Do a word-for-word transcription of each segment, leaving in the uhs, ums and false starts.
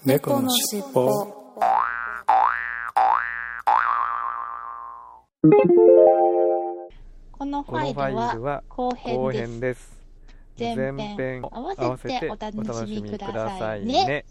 猫のしっぽ。 このファイルは後編です。前編合わせてお楽しみくださいね。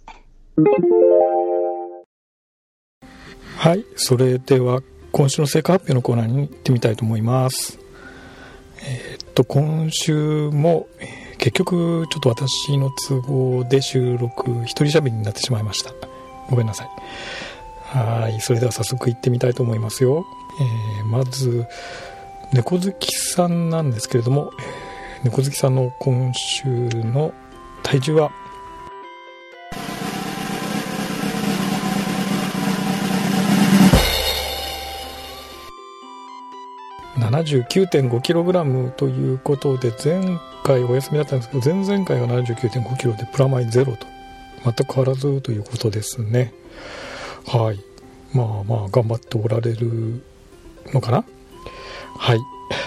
はい、それでは今週の成果発表のコーナーに行ってみたいと思います。えー、っと今週も、えー、結局ちょっと私の都合で収録一人喋りになってしまいました。ごめんなさい。はい、それでは早速行ってみたいと思いますよ。えー、まず猫好きさんなんですけれども、えー、猫好きさんの今週の体重はななじゅうきゅうてんごキログラム ということで、前回お休みだったんですけど、前々回が ななじゅうきゅうてんごキロでプラマイゼロと全く変わらずということですね。はい、まあまあ頑張っておられるのかな。はい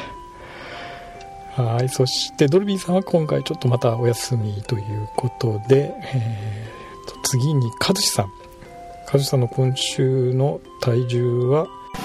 はい、そしてドルビーさんは今回ちょっとまたお休みということで、えー、と次にカズシさんカズシさんの今週の体重は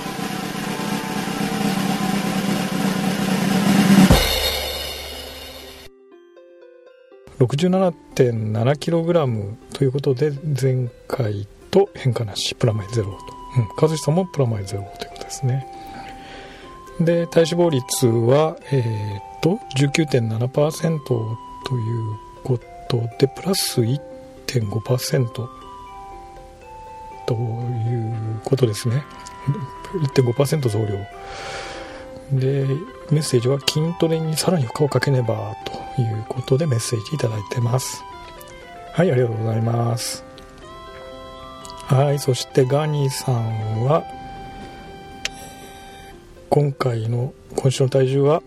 ろくじゅうななてんななキログラム ということで、前回と変化なしプラマイゼロと、うん、カズシさんもプラマイゼロということですね。で体脂肪率は、えー、と じゅうきゅうてんななパーセント ということでプラス いってんごパーセント ということですね。 いってんごパーセント 増量で、メッセージは筋トレにさらに負荷をかけねばということでメッセージいただいてます。はい、ありがとうございます。はい、そしてガニーさんは今回の今週の体重は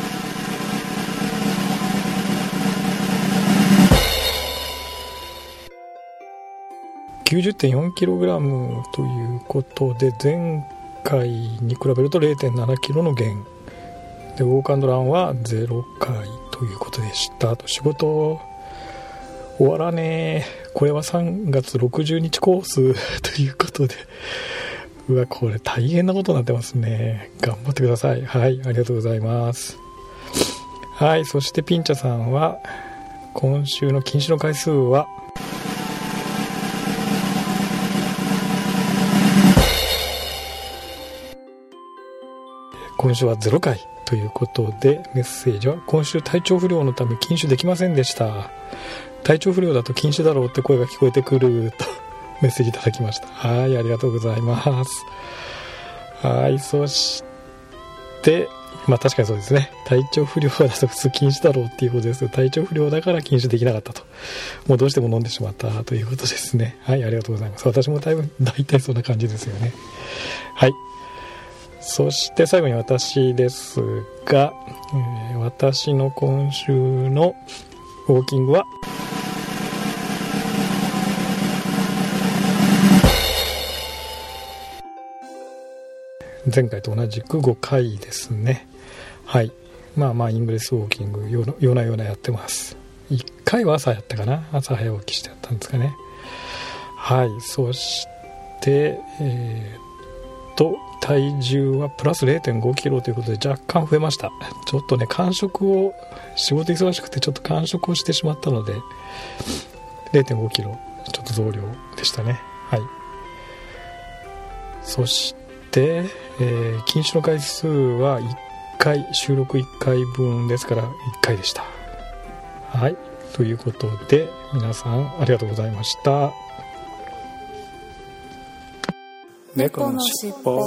きゅうじゅってんよんキログラム ということで、前回に比べると れいてんななキロの減で、ウォーク&ランはゼロかいということでした。あと仕事終わらねえ、これはさんがつろくじゅうにちコースということで、うわこれ大変なことになってますね。頑張ってください。はい、ありがとうございます。はい、そしてピンチャさんは今週の禁止の回数は今週はゼロかいということで、メッセージは今週体調不良のため禁酒できませんでした。体調不良だと禁酒だろうって声が聞こえてくるとメッセージいただきました。はい、ありがとうございます。はい、そしてまあ確かにそうですね、体調不良だと普通禁酒だろうっていうことですけど、体調不良だから禁酒できなかったと、もうどうしても飲んでしまったということですね。はい、ありがとうございます。私もだいぶ大体そんな感じですよね。はい、そして最後に私ですが、えー、私の今週のウォーキングは前回と同じくごかいですね。はい、まあまあイングレスウォーキング夜な夜なやってます。いっかいは朝やったかな、朝早起きしてやったんですかね。はい、そしてえー、っと体重はプラス れいてんごキロということで若干増えました。ちょっとね間食を仕事忙しくてちょっと間食をしてしまったので れいてんごキロちょっと増量でしたね。はい、そして、えー、禁酒の回数はいっかい、収録いっかいぶんですからいっかいでした。はい、ということで皆さんありがとうございました。 猫のしっぽ。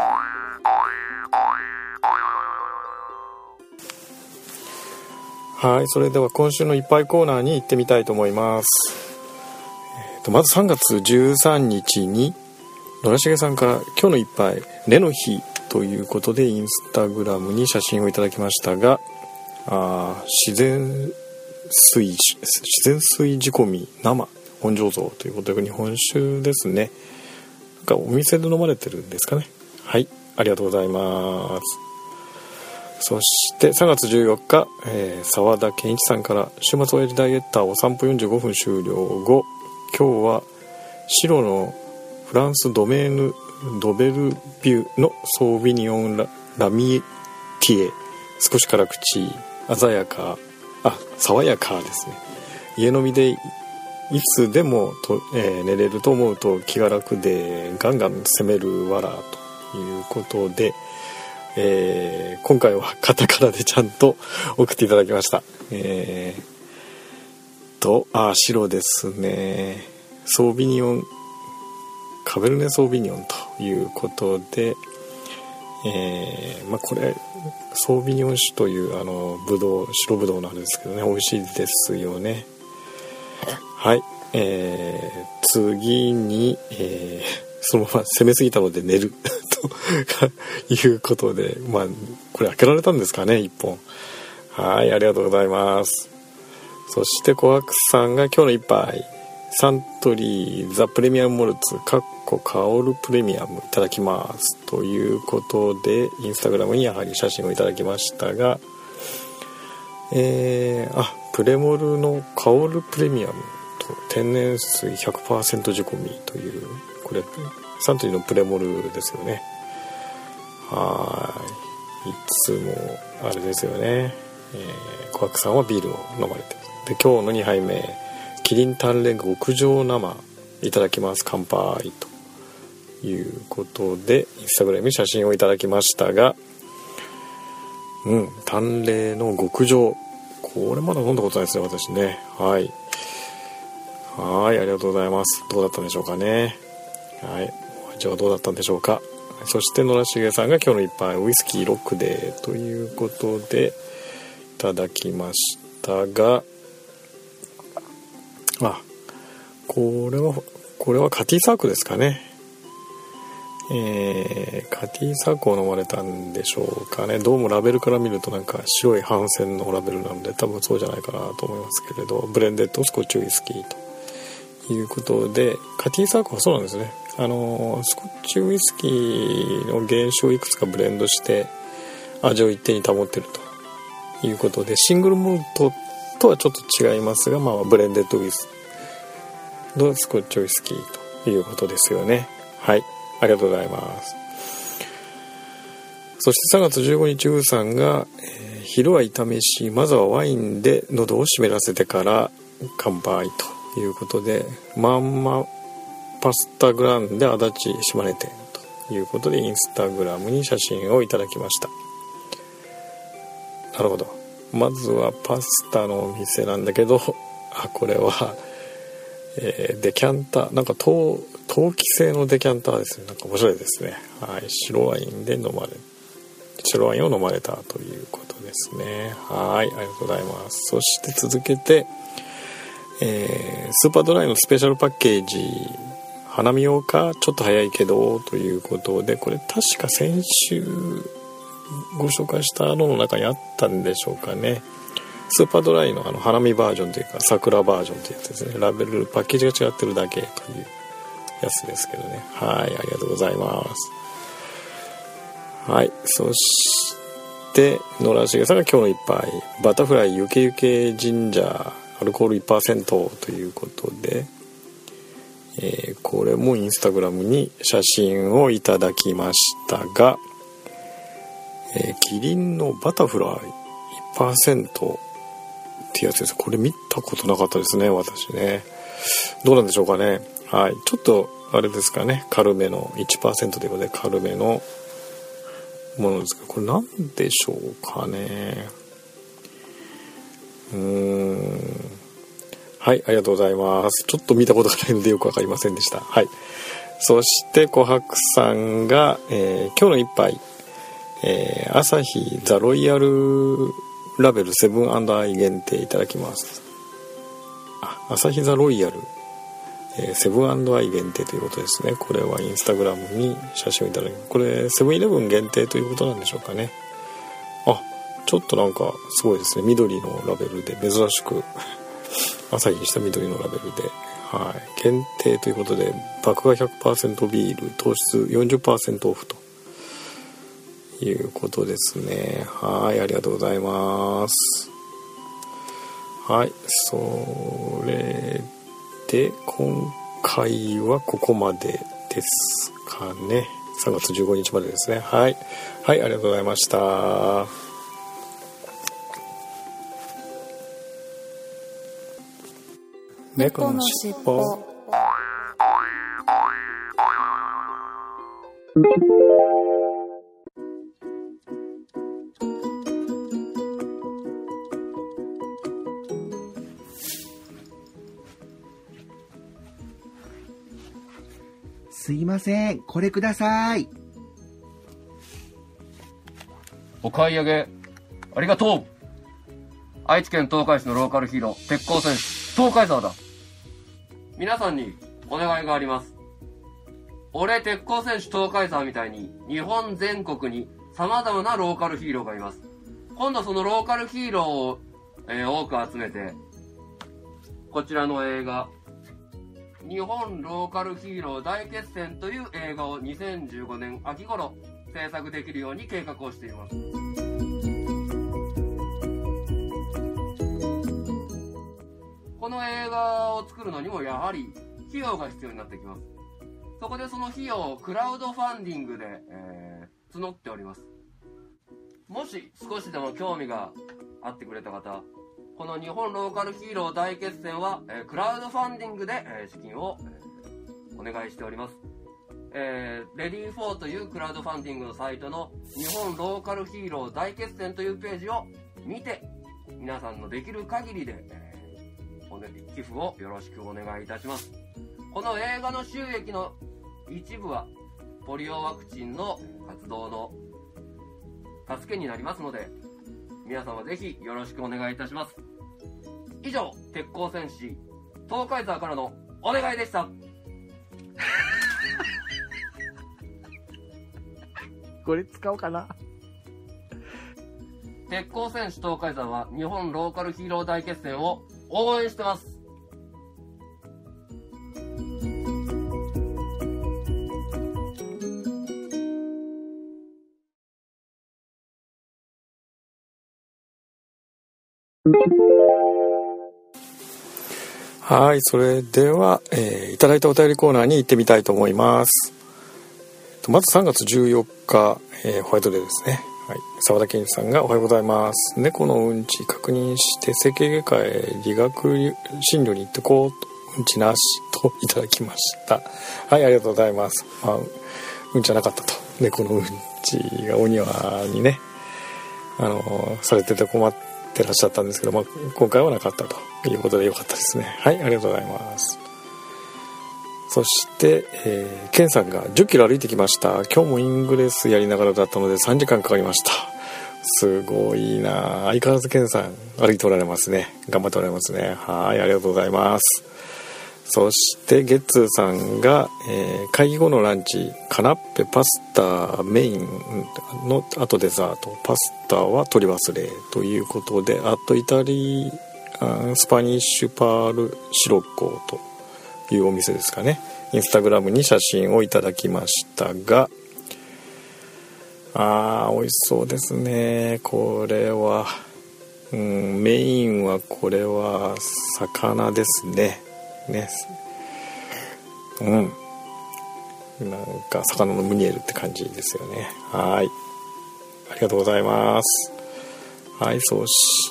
はい、それでは今週のいっぱいコーナーに行ってみたいと思います。えー、とまずさんがつじゅうさんにちに野良重さんから今日の一杯レの日ということでインスタグラムに写真をいただきましたが、あ自然水自然水仕込み生本醸造ということで日本酒ですね。なんかお店で飲まれてるんですかね。はい、ありがとうございます。そしてさんがつじゅうよっか、えー、沢田健一さんから週末親父ダイエッターをさんぷんよんじゅうごふん終了後、今日は白のフランスドメーヌドベルビュのソービニオン ラ, ラミティエ、少し辛口、鮮やか、あ爽やかですね。家飲みでいつでもと、えー、寝れると思うと気が楽でガンガン攻めるわらということで、えー、今回はカタカナでちゃんと送っていただきました。えー、とあ白ですね。ソービニオンカベルネソービニオンということで、えーまあ、これソービニオン酒というあのブドウ白ブドウなんですけどね、美味しいですよね。はい、えー、次に、えー、そのまま攻めすぎたので寝るということで、まあこれ開けられたんですかね、一本。はい、ありがとうございます。そして琥珀さんが今日の一杯サントリーザプレミアムモルツかっこ香るプレミアムいただきますということで、インスタグラムにやはり写真をいただきましたが、えー、あプレモルの香るプレミアムと天然水 ひゃくパーセント 仕込みという、これサントリーのプレモルですよね。はい、いつもあれですよね、えー、琥珀さんはビールを飲まれてで、今日のにはいめキリン淡麗極上生いただきます、乾杯ということでインスタグラムに写真をいただきましたが、うん淡麗の極上、これまだ飲んだことないですね私ね。はいはいありがとうございます。どうだったんでしょうかね。はい、お味はどうだったんでしょうか。そして野良重さんが今日の一杯ウイスキーロックでということでいただきましたが、あこれはこれはカティサークですかね。えー、カティサークを飲まれたんでしょうかね。どうもラベルから見るとなんか白い帆線のラベルなので多分そうじゃないかなと思いますけれど、ブレンデッドスコッチウイスキーということで、カティサークはそうなんですね。あのスコッチウイスキーの原酒をいくつかブレンドして味を一定に保っているということで、シングルモルトとはちょっと違いますが、まあ、ブレンデッドウイスドスコッチウイスキーということですよね。はい、ありがとうございます。そしてさんがつじゅうごにちウーさんが、えー、昼は炒めし、まずはワインで喉を湿らせてから乾杯ということで、まんまパスタグランで足立島根店ということでインスタグラムに写真をいただきました。なるほど、まずはパスタのお店なんだけど、あこれは、えー、デキャンター、なんか陶陶器製のデキャンターですね。なんか面白いですね。はい、白ワインで飲まれ白ワインを飲まれたということですね。はい、ありがとうございます。そして続けて、えー、スーパードライのスペシャルパッケージ花見用かちょっと早いけどということで、これ確か先週ご紹介したのの中にあったんでしょうかね。スーパードライのあの花見バージョンというか桜バージョンというやつですね。ラベルパッケージが違ってるだけというやつですけどね。はい、ありがとうございます。はい、そして野良重さんが今日の一杯バタフライゆけゆけジンジャーアルコール いちパーセント ということで、えー、これもインスタグラムに写真をいただきましたが、えー、キリンのバタフライ いちパーセント ってやつです。これ見たことなかったですね私ね。どうなんでしょうかね。はい、ちょっとあれですかね、軽めの いちパーセント ということで軽めのものですけど、これなんでしょうかね。うーんはい、ありがとうございます。ちょっと見たことがないのでよくわかりませんでした。はい、そして琥珀さんが、えー、今日の一杯、えー、アサヒザロイヤルラベルセブンアンダーアイ限定いただきます。あ、アサヒザロイヤル、えー、セブンアンダーアイ限定ということですね。これはインスタグラムに写真をいただきます。これセブンイレブン限定ということなんでしょうかね。あ、ちょっとなんかすごいですね。緑のラベルで珍しく朝日にした緑のラベルで、はい、限定ということで麦芽 ひゃくパーセント ビール糖質 よんじゅっパーセント オフということですね。はい、ありがとうございます。はい、それで今回はここまでですかね。さんがつじゅうごにちまでですね。はい、はい、ありがとうございました。猫のしっぽ。 すいません、これください。 お買い上げありがとう。愛知県東海市のローカルヒーロー鉄鋼戦士東海沢だ。皆さんにお願いがあります。俺鉄鋼戦士東海沢みたいに日本全国に様々なローカルヒーローがいます。今度そのローカルヒーローを、えー、多く集めてこちらの映画日本ローカルヒーロー大決戦という映画をにせんじゅうごねん秋頃制作できるように計画をしています。この映画を作るのにもやはり費用が必要になってきます。そこでその費用をクラウドファンディングで、えー、募っております。もし少しでも興味があってくれた方、この日本ローカルヒーロー大決戦は、えー、クラウドファンディングで、えー、資金を、えー、お願いしております。えー、レディーフォーというクラウドファンディングのサイトの日本ローカルヒーロー大決戦というページを見て、皆さんのできる限りで、えー、おね、寄付をよろしくお願いいたします。この映画の収益の一部はポリオワクチンの活動の助けになりますので、皆様ぜひよろしくお願いいたします。以上、鉄鋼戦士東海沢からのお願いでした。 これ使おうかな。 鉄鋼戦士東海沢は日本ローカルヒーロー大決戦を応援してます。 はい、それでは、えー、いただいたお便りコーナーに行ってみたいと思います。まずさんがつじゅうよっか、えー、ホワイトデーですね。はい、沢田健一さんがおはようございます。猫のうんち確認して整形外科へ理学診療に行ってこうと、うんちなしといただきました。はい、ありがとうございます。まあ、うんちはなかったと。猫のうんちがお庭にね、あのー、されてて困ってらっしゃったんですけど、まあ、今回はなかったということでよかったですね。はい、ありがとうございます。そして、えー、ケンさんがじゅっキロ歩いてきました。今日もイングレスやりながらだったのでさんじかんかかりました。すごいな。相変わらずケンさん歩いておられますね。頑張っておられますね。はい、ありがとうございます。そしてゲッツーさんが、えー、会議後のランチカナッペパスタメインのあとデザート、パスタは取り忘れということで、あとイタリアンスパニッシュパールシロッコというお店ですかね。インスタグラムに写真をいただきましたが、あー美味しそうですね。これは、うん、メインはこれは魚ですね。ね、うんなんか魚のムニエルって感じですよね。はい、ありがとうございます。はい、そして、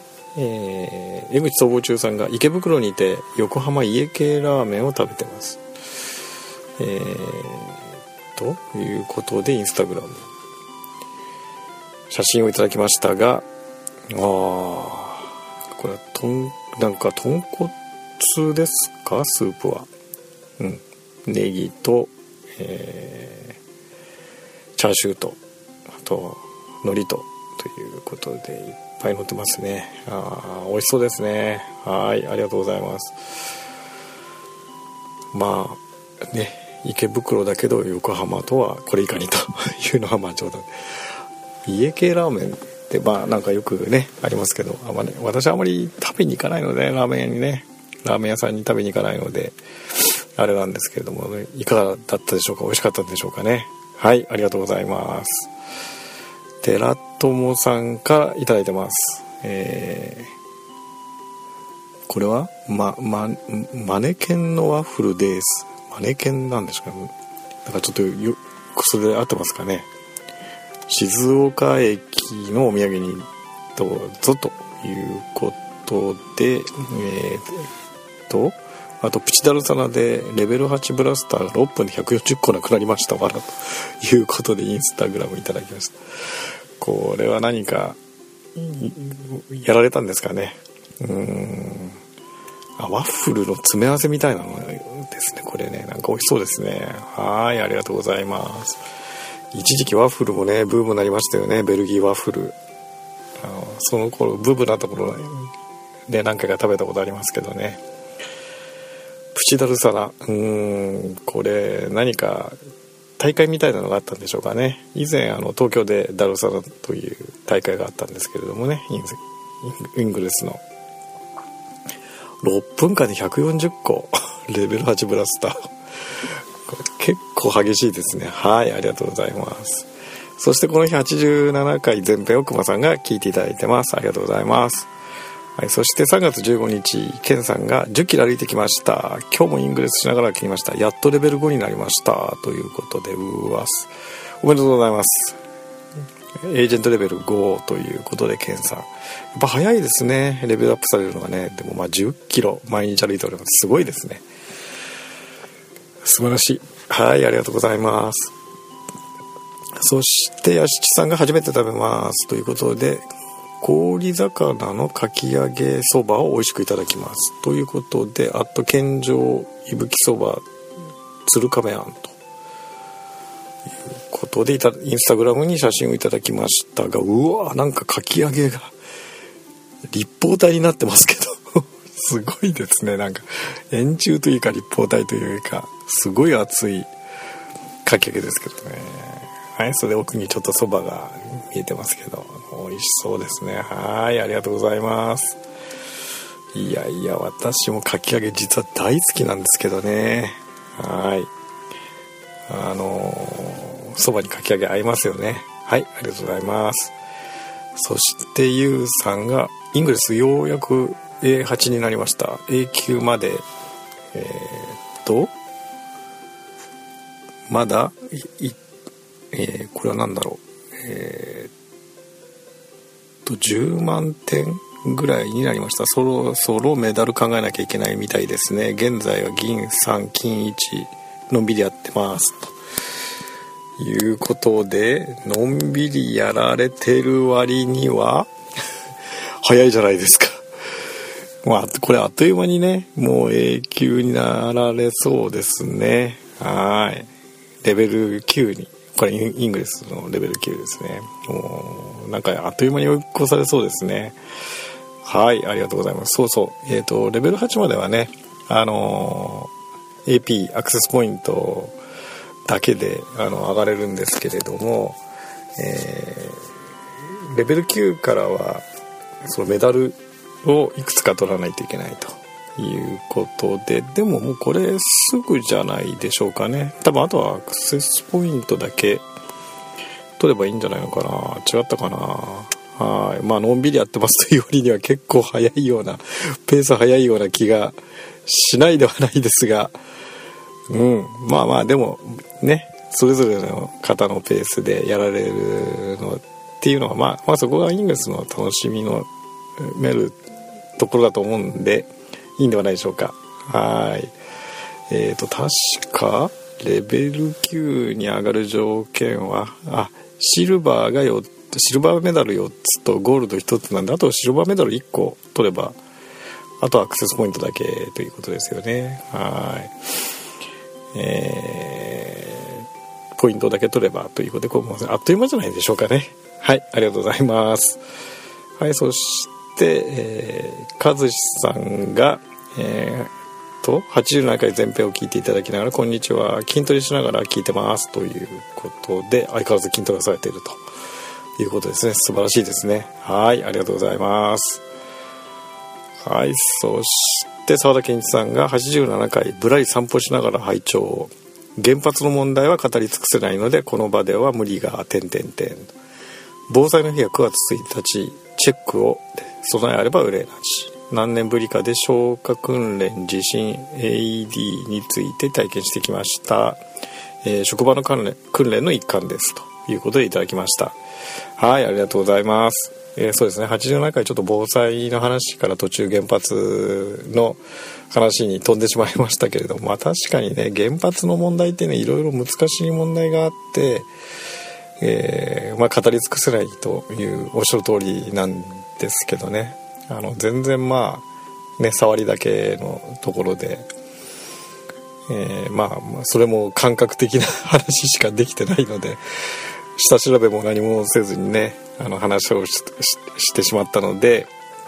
えー、江口総合中さんが池袋にいて横浜家系ラーメンを食べてます。えー、ということでインスタグラム写真をいただきましたが、あーこれはとんなんか豚骨ですか、スープは。うん、ネギと、えー、チャーシューとあと海苔とということでいっぱい乗ってますね。あー美味しそうですね。はい、ありがとうございます。まあね、池袋だけど横浜とはこれいかにというのはまあ冗談。家系ラーメンってまあなんかよくねありますけど、あんまね、私はあまり食べに行かないので、ラーメン屋にねラーメン屋さんに食べに行かないのであれなんですけれども、ね、いかがだったでしょうか。美味しかったでしょうかね。はい、ありがとうございます。寺友さんからいただいてます。えこれは、ま、ま、マネケンのワッフルです。マネケンなんですかね。だからちょっとよそれで合ってますかね。静岡駅のお土産にどうぞということで、えー、とあとプチダルサナでレベルはちブラスターがろっぷんでひゃくよんじゅっこなくなりましたわらということでインスタグラムいただきました。これは何かやられたんですかね。うーん、あ、ワッフルの詰め合わせみたいなのですね。これね、なんか美味しそうですね。はい、ありがとうございます。一時期ワッフルもねブームになりましたよね。ベルギーワッフル、あのその頃ブームなところで何回か食べたことありますけどね。プチダルサナ、うーん、これ何か大会みたいなのがあったんでしょうかね。以前あの東京でダルサナという大会があったんですけれどもね、イングレスのろっぷんかんでひゃくよんじゅっこレベルはちブラスターこれ結構激しいですね。はい、ありがとうございます。そしてこの日はちじゅうななかい前編をくまさんが聞いていただいてます。ありがとうございます。はい、そしてさんがつじゅうごにちケンさんがじゅっキロ歩いてきました。今日もイングレスしながら聞きました。やっとレベルごになりましたということで、うわすおめでとうございます。エージェントレベルごということでケンさんやっぱ早いですね。レベルアップされるのがね。でもまあじゅっキロ毎日歩いております。すごいですね。素晴らしい。はい、ありがとうございます。そしてやしちさんが初めて食べますということで、氷魚のかき揚げそばを美味しくいただきますということで、あと健丈いぶきそば鶴亀庵ということでインスタグラムに写真をいただきましたが、うわ、なんかかき揚げが立方体になってますけどすごいですね。なんか円柱というか立方体というかすごい厚いかき揚げですけどね。はい、それで奥にちょっとそばが見えてますけど美味しそうですね。はい、ありがとうございます。いやいや、私もかき揚げ実は大好きなんですけどね。はい、あのそばにかき揚げ合いますよね。はい、ありがとうございます。そしてゆうさんがイングレスようやく エーはち になりました。 エーきゅう までえー、っとまだいえー、これは何だろう、えー、とじゅうまんてんぐらいになりました。そろそろメダル考えなきゃいけないみたいですね。現在は銀さん金いちのんびりやってますということで、のんびりやられてる割には早いじゃないですか。まあこれあっという間にねもう エーきゅうになられそうですね。はい、レベルきゅうに、これイングレスのレベルきゅうですね。もうなんかあっという間に追い越されそうですね。はい、ありがとうございます。そうそう、えーとレベルはちまではね、あのー、エーピー アクセスポイントだけであの上がれるんですけれども、えー、レベルきゅうからはそのメダルをいくつか取らないといけないということで、でももうこれすぐじゃないでしょうかね。多分あとはアクセスポイントだけ取ればいいんじゃないのかな。違ったかな。はい、まあのんびりやってますというよりには結構早いようなペース早いような気がしないではないですが、うん、まあまあでもね、それぞれの方のペースでやられるのっていうのは、まあ、まあそこがイングレスの楽しみのめるところだと思うんでいいんではないでしょうか。はい、えーと確かレベルきゅうに上がる条件はあシルバーがよっつ、シルバーメダルよっつとゴールドひとつなんで、あとシルバーメダルいっこ取ればあとアクセスポイントだけということですよね。はい、えー、ポイントだけ取ればということで、こうあっという間じゃないでしょうかね。はい、ありがとうございます。はい、そしてえー、かずしさんがえー、とはちじゅうななかい前編を聞いていただきながら、こんにちは、筋トレしながら聞いてますということで、相変わらず筋トレされているということですね。素晴らしいですね。はい、ありがとうございます。はい、そして沢田健一さんがはちじゅうななかいぶらり散歩しながら拝聴。原発の問題は語り尽くせないのでこの場では無理が点々点。防災の日はくがつついたち、チェックを備えあれば憂いなし。 何年ぶりかで消火訓練地震 エーイーディー について体験してきました、えー、職場の訓練、訓練の一環ですということでいただきました。はい、ありがとうございます。えー、そうですね、はちじゅうななかいちょっと防災の話から途中原発の話に飛んでしまいましたけれども、まあ確かにね、原発の問題ってね、いろいろ難しい問題があって、えーまあ、語り尽くせないというおっしゃる通りなんですけどね、あの全然まあね、触りだけのところで、えー、まあそれも感覚的な話しかできてないので、下調べも何もせずにね、あの話を し, し, してしまったので、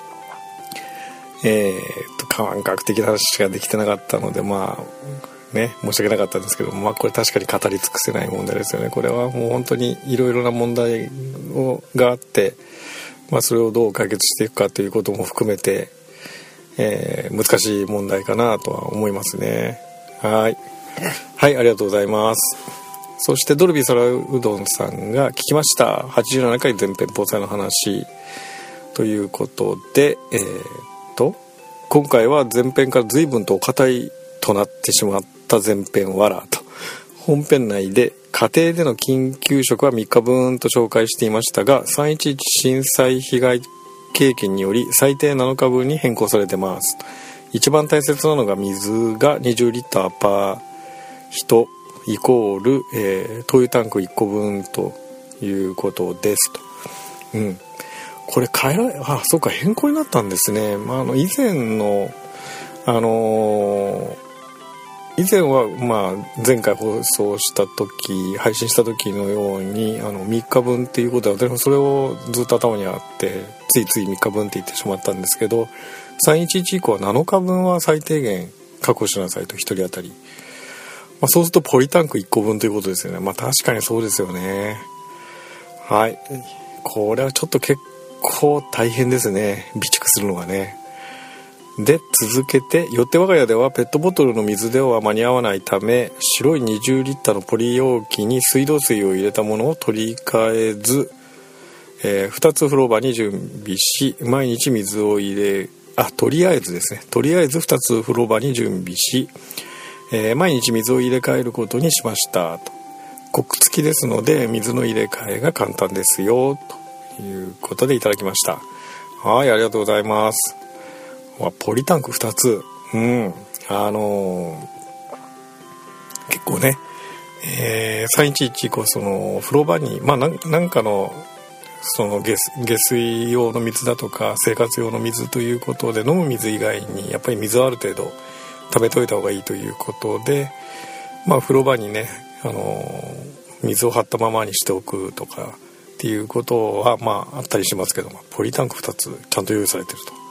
えー、と感覚的な話しかできてなかったので、まあね、申し訳なかったんですけど、まあこれ確かに語り尽くせない問題ですよね。これはもう本当にいろいろな問題をがあって、まあそれをどう解決していくかということも含めて、えー、難しい問題かなとは思いますね。はい。はい、ありがとうございます。そしてドルビー空うどんさんが聞きました。はちじゅうななかい前編防災の話ということで、えー、っと、今回は前編から随分とお堅いとなってしまった前編わらと、本編内で家庭での緊急食はみっかぶんと紹介していましたが、さんいちいち震災被害経験により最低なのかぶんに変更されてます。一番大切なのが水がにじゅうリッターパー人イコール、えー、灯油タンクいっこぶんということですと。うん。これ変えられ、あ、そうか、変更になったんですね。まあ、あの以前のあのー以前は、まあ、前回放送した時配信した時のようにあのみっかぶんっていうことは、でもそれをずっと頭にあってついついみっかぶんって言ってしまったんですけど、さんいちいち以降はなのかぶんは最低限確保しなさいと、ひとり当たり、まあ、そうするとポリタンクいっこぶんということですよね。まあ確かにそうですよね。はい、これはちょっと結構大変ですね、備蓄するのがね。で、続けて、よって我が家ではペットボトルの水では間に合わないため、白いにじゅうリッターのポリ容器に水道水を入れたものを取り替えず、えー、ふたつ風呂場に準備し、毎日水を入れ、あ、とりあえずですね、とりあえずふたつ風呂場に準備し、えー、毎日水を入れ替えることにしましたと。コック付きですので水の入れ替えが簡単ですよということでいただきました。はい、ありがとうございます。ポリタンクふたつ、うん、あのー、結構ね、えー、さんいちいち以降その風呂場に、まあ、なん、なんかのその 下, 下水用の水だとか生活用の水ということで、飲む水以外にやっぱり水をある程度溜めといた方がいいということで、まあ、風呂場にね、あのー、水を張ったままにしておくとかっていうことは、まあ、あったりしますけども、ポリタンクふたつちゃんと用意されてると。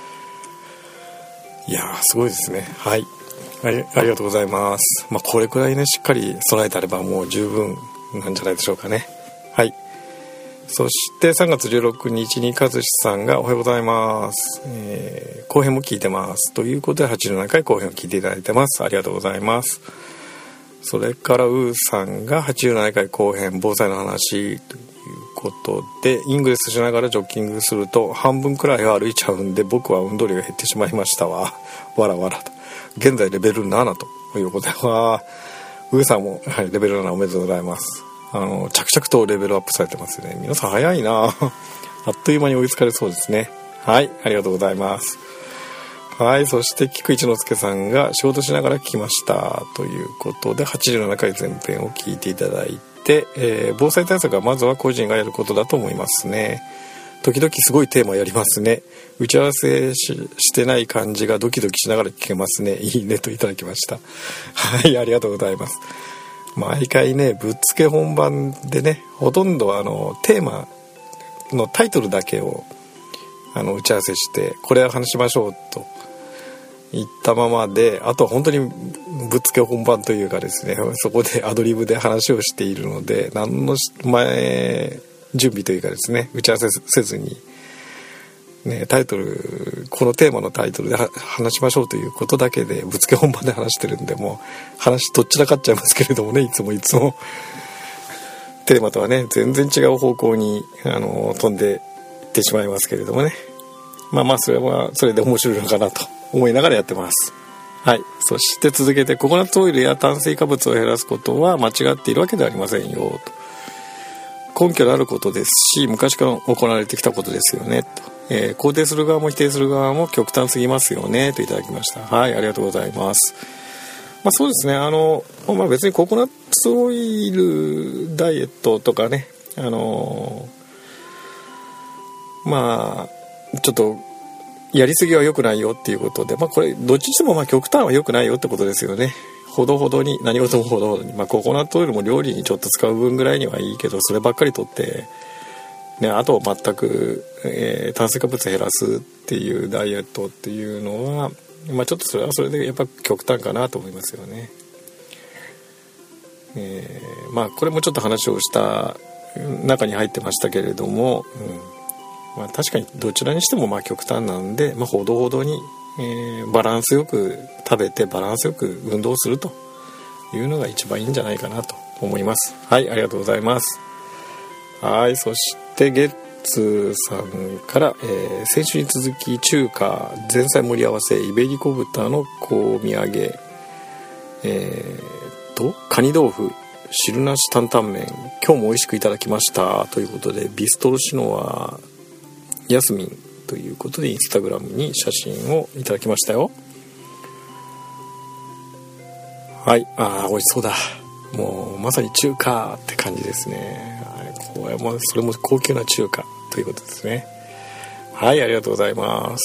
いやー、すごいですね。はい、あり、ありがとうございます。まあ、これくらいね、しっかり備えてあればもう十分なんじゃないでしょうかね。はい。そしてさんがつじゅうろくにちにかずしさんがおはようございます、えー、後編も聞いてますということではちじゅうななかい後編を聞いていただいてます。ありがとうございます。それからうーさんがはちじゅうななかい後編防災の話ということで、イングレスしながらジョッキングすると半分くらいは歩いちゃうんで、僕は運動量が減ってしまいましたわ。わらわらと。現在レベルななということで、はウーさんも、はい、レベルななおめでとうございます。あの着々とレベルアップされてますね。皆さん早いなあっという間に追いつかれそうですね。はい、ありがとうございます。はい、そして菊一之輔さんが仕事しながら聞きましたということで、はちじゅうななかい前編を聞いていただいて、えー、防災対策はまずは個人がやることだと思いますね。時々すごいテーマやりますね。打ち合わせ し, してない感じがドキドキしながら聞けますね。いいねといただきました。はい、ありがとうございます。毎回ね、ぶっつけ本番でね、ほとんどあのテーマのタイトルだけをあの打ち合わせして、これは話しましょうと言ったままで、あとは本当にぶっつけ本番というかですね、そこでアドリブで話をしているので、何の前準備というかですね、打ち合わせせずに、ね、タイトル、このテーマのタイトルで話しましょうということだけでぶっつけ本番で話してるんで、もう話どっちらかっちゃいますけれどもね、いつもいつもテーマとはね全然違う方向にあの飛んでいってしまいますけれどもね、 まあまあそれはそれで面白いのかなと思いながらやってます。はい。そして続けて、ココナッツオイルや炭水化物を減らすことは間違っているわけではありませんよと。根拠のあることですし、昔から行われてきたことですよねと。えー、肯定する側も否定する側も極端すぎますよねといただきました。はい、ありがとうございます。まあ、そうですね、あの、まあ、別にココナッツオイルダイエットとかね、あのまあちょっとやりすぎは良くないよっていうことで、まあ、これどっちにしてもまあ極端は良くないよってことですよね。ほどほどに、何事もほどほどに、まあ、ココナッツオイルも料理にちょっと使う分ぐらいにはいいけど、そればっかりとって、ね、あと全く、えー、炭水化物減らすっていうダイエットっていうのは、まあ、ちょっとそれはそれでやっぱ極端かなと思いますよね。えー、まあこれもちょっと話をした中に入ってましたけれども、うん、まあ、確かにどちらにしてもまあ極端なんで、まあ、ほどほどに、えー、バランスよく食べてバランスよく運動するというのが一番いいんじゃないかなと思います。はい、ありがとうございます。はい、そしてゲッツさんから、えー、先週に続き中華前菜盛り合わせイベリコ豚の香味揚げ、えー、とカニ豆腐汁なし担々麺今日も美味しくいただきましたということで、ビストロシノワヤスミンということでインスタグラムに写真をいただきましたよ。はい、あー美味しそうだ。もうまさに中華って感じですね。これもそれも高級な中華ということですね。はい、ありがとうございます。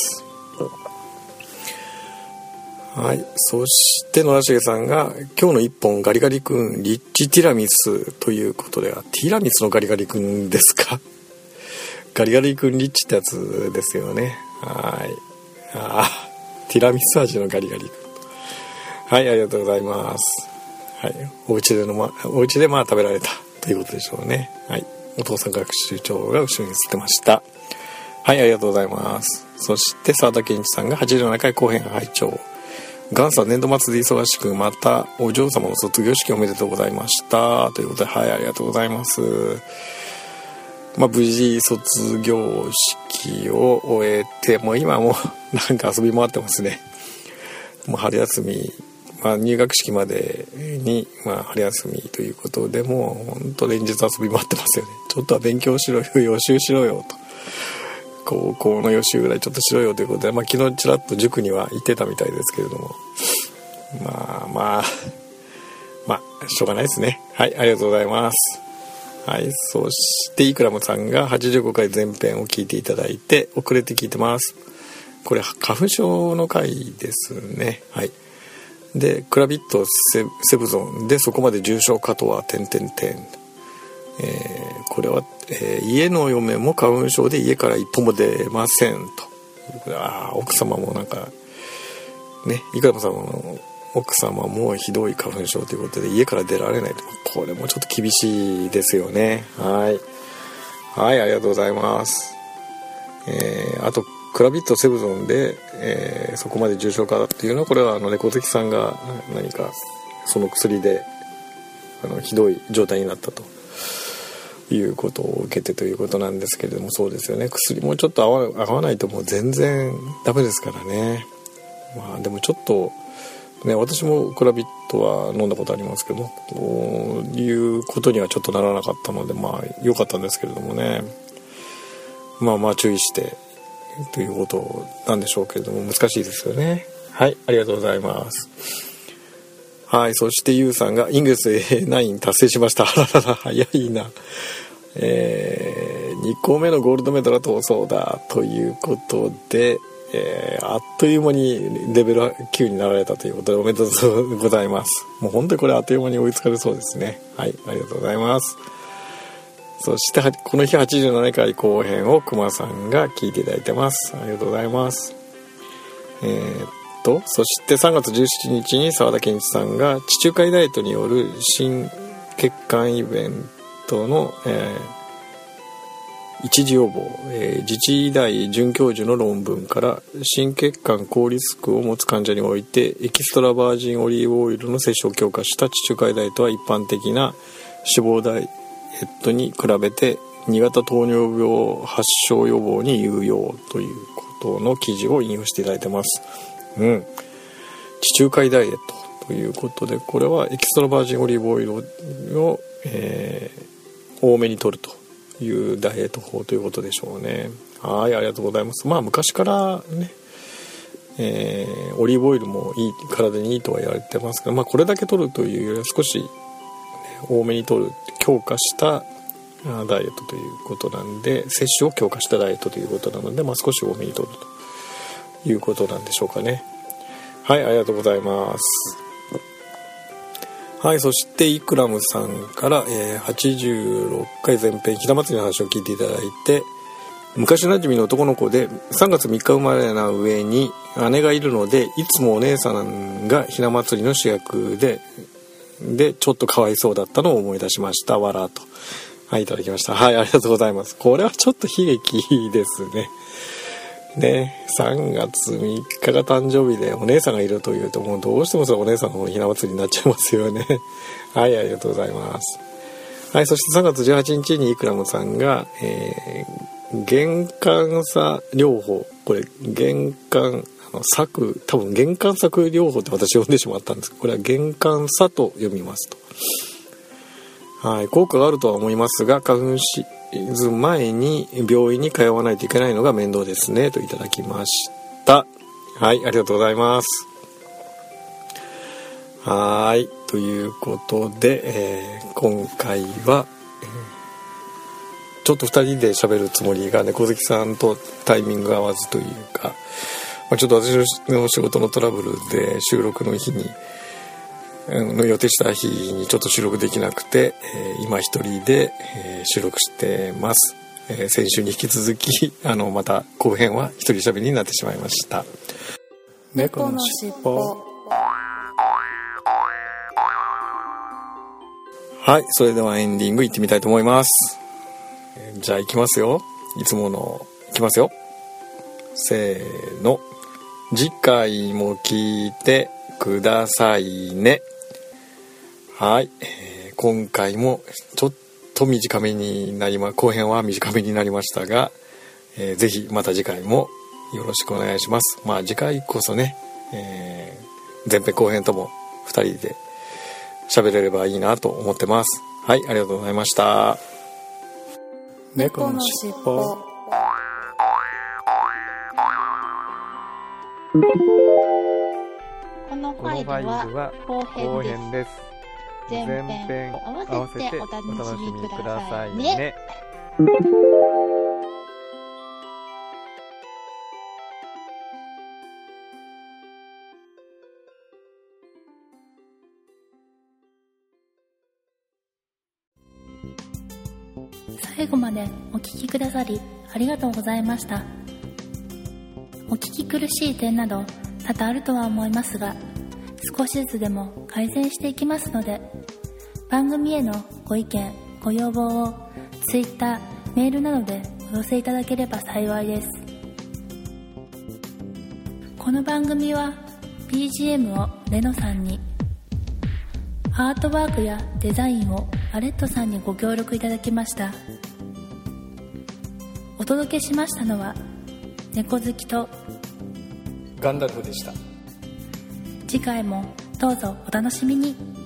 はい、そして野良重さんが今日の一本ガリガリ君リッチティラミスということで、ティラミスのガリガリ君ですか？ガリガリ君リッチってやつですよね。はい、あティラミス味のガリガリ君。はい、ありがとうございます。はい、お家でのまお家でまあ食べられたということでしょうね。はい、お父さん学習長が後ろに映ってました。はい、ありがとうございます。そして沢田健一さんがはちじゅうななかい後編拝聴。元さん年度末で忙しく、またお嬢様の卒業式おめでとうございましたということで、はい、ありがとうございます。まあ、無事卒業式を終えて、もう今もうなんか遊び回ってますね。もう春休み、まあ、入学式までに、まあ、春休みということで、もう本当連日遊び回ってますよね。ちょっとは勉強しろよ、予習しろよと、高校の予習ぐらいちょっとしろよということで、まあ、昨日ちらっと塾には行ってたみたいですけれども、まあまあまあしょうがないですね。はい、ありがとうございます。はい、そしてイクラムさんがはちじゅうごかい前編を聞いていただいて、遅れて聞いてます。これ花粉症の回ですね。はい。でクラビット セ, セブゾンでそこまで重症かとは点々点、えー、これは、えー、家の嫁も花粉症で家から一歩も出ませんと。あ奥様もなんかね、イクラムさんの奥様もひどい花粉症ということで家から出られないと。これもちょっと厳しいですよね。はいはい、ありがとうございます。えー、あとクラビットセブゾンで、えー、そこまで重症化っていうのは、これはあの猫好きさんが何かその薬であのひどい状態になったということを受けてということなんですけれども、そうですよね。薬もちょっと合わ、合わないともう全然ダメですからね。まあでもちょっとね、私もクラビットは飲んだことありますけども、こういうことにはちょっとならなかったので、まあ良かったんですけれどもね。まあまあ注意してということなんでしょうけれども、難しいですよね。はい、ありがとうございます。はい、そしてユウさんがイングレス エーナイン 達成しました。あららら、早いな。えー、にこめのゴールドメダル闘争だということで、えー、あっという間にレベルきゅうになられたということで、おめでとうございます。もう本当にこれあっという間に追いつかれそうですね。はい、ありがとうございます。そしてこの日はちじゅうななかい後編をくまさんが聞いていただいてます。ありがとうございます。えー、っとそしてさんがつじゅうしちにちに沢田健一さんが地中海ダイエットによる心血管イベントの、えー、一時予防、えー、自治医大准教授の論文から心血管高リスクを持つ患者においてエキストラバージンオリーブオイルの摂取を強化した地中海ダイエットは一般的な脂肪ダイエットに比べてに型糖尿病発症予防に有用というこトの記事を引用していただいてます。うん。地中海ダイエットということで、これはエキストラバージンオリーブオイルを、えー、多めに摂るというダイエット法ということでしょうね。はい、ありがとうございます。まあ昔からね、えー、オリーブオイルもいい、体にいいとは言われてますが、まあこれだけ摂るというよりは少し、ね、多めに摂る、強化したダイエットということなんで、摂取を強化したダイエットということなので、まあ少し多めに摂るということなんでしょうかね。はい、ありがとうございます。はい、そしてイクラムさんから、えー、はちじゅうろっかい前編ひな祭りの話を聞いていただいて、昔なじみの男の子でさんがつみっか生まれな上に姉がいるので、いつもお姉さんがひな祭りの主役ででちょっとかわいそうだったのを思い出しました。わらと、はい、いただきました。はい、ありがとうございます。これはちょっと悲劇ですね。ね、さんがつみっかが誕生日でお姉さんがいるというと、もうどうしてもそれお姉さんのひな祭りになっちゃいますよね。はい、ありがとうございます。はい、そしてさんがつじゅうはちにちにイクラムさんが、えー、玄関差療法、これ玄関あの策多分玄関策療法って私呼んでしまったんですけど、これは玄関差と読みますと。はい、効果があるとは思いますが、花粉シーズン前に病院に通わないといけないのが面倒ですねといただきました。はい、ありがとうございます。はい、ということで、えー、今回は、えー、ちょっとふたりで喋るつもりが猫好きさんとタイミング合わずというか、まあ、ちょっと私の仕事のトラブルで収録の日にの予定した日にちょっと収録できなくて、えー、今一人で、えー、収録してます。えー、先週に引き続きあのまた後編は一人喋りになってしまいました。 猫のしっぽ。 はい、それではエンディング行ってみたいと思います。えー、じゃあ行きますよ。いつもの行きますよ。せーの。次回も聞いてくださいね。はい、えー、今回もちょっと短めになりま後編は短めになりましたが、えー、ぜひまた次回もよろしくお願いします。まあ次回こそね、えー、前編後編ともふたりで喋れればいいなと思ってます。はい、ありがとうございました。 猫のしっぽ。 このファイルは後編です。前編を合わせてお楽しみくださいね。 最後までお聞きくださりありがとうございました。お聞き苦しい点など多々あるとは思いますが、少しずつでも改善していきますので、番組へのご意見ご要望を Twitter、メールなどでお寄せいただければ幸いです。この番組は ビージーエム をレノさんに、アートワークやデザインをアレットさんにご協力いただきました。お届けしましたのは猫好きとガンダルフでした。 次回もどうぞお楽しみに。